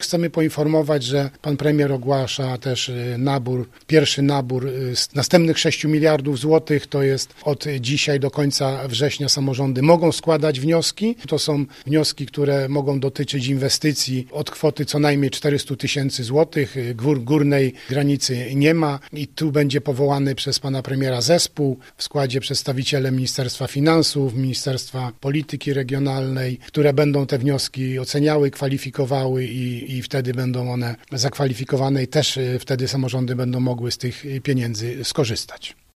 Chcemy poinformować, że pan premier ogłasza też pierwszy nabór z następnych 6 miliardów złotych. To jest od dzisiaj do końca września samorządy mogą składać wnioski. To są wnioski, które mogą dotyczyć inwestycji od kwoty co najmniej 400 tysięcy złotych. Górnej granicy nie ma i tu będzie powołany przez pana premiera zespół w składzie przedstawiciele Ministerstwa Finansów, Ministerstwa Polityki Regionalnej, które będą te wnioski oceniały, kwalifikowały i wtedy będą one zakwalifikowane i też wtedy samorządy będą mogły z tych pieniędzy skorzystać.